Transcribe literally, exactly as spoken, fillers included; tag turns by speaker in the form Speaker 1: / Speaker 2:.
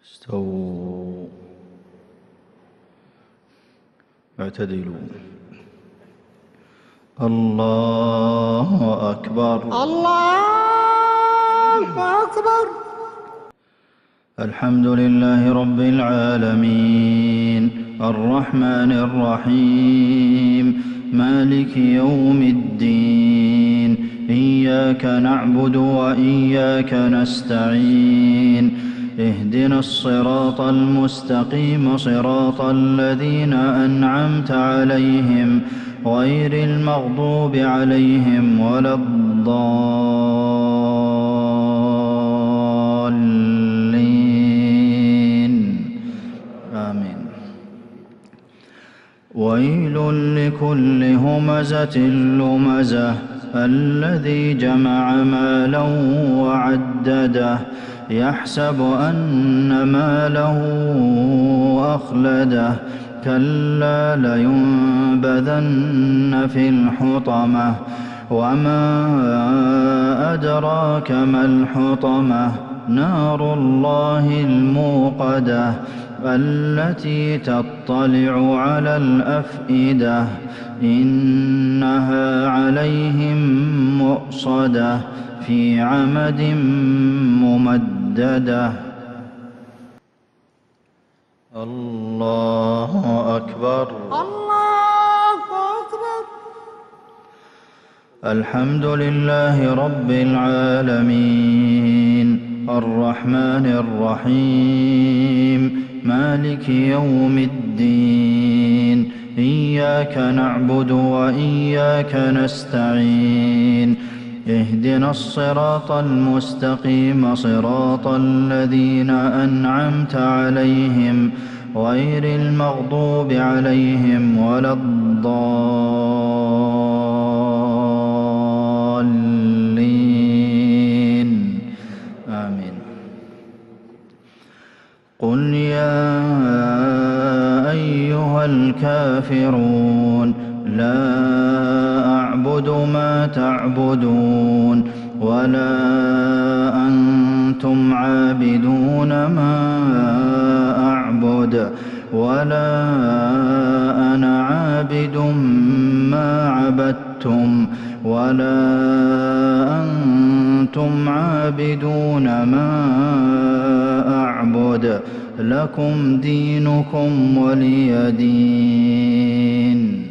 Speaker 1: استووا اعتدلوا. الله أكبر.
Speaker 2: الله أكبر.
Speaker 1: الحمد لله رب العالمين الرحمن الرحيم مالك يوم الدين إياك نعبد وإياك نستعين اهدنا الصراط المستقيم صراط الذين أنعمت عليهم غير المغضوب عليهم ولا الضالين آمين. ويل لكل همزة لمزة الذي جمع مالا وعدده يحسب أن ماله أخلده كلا لينبذن في الحطمة وما أدراك ما الحطمة نار الله الموقدة التي تطلع على الأفئدة إنها عليهم مؤصدة في عمد ممددة. الله أكبر.
Speaker 2: الله أكبر.
Speaker 1: الحمد لله رب العالمين الرحمن الرحيم مالك يوم الدين إياك نعبد وإياك نستعين اهدنا الصراط المستقيم صراط الذين أنعمت عليهم غير المغضوب عليهم ولا الضالين آمين. قل يا أيها الكافرون لا أعبد ما تعبدون ولا أنتم عابدون ما أعبد ولا أنا عابد ما عبدتم ولا أنتم عابدون ما أعبد لكم دينكم ولي دين.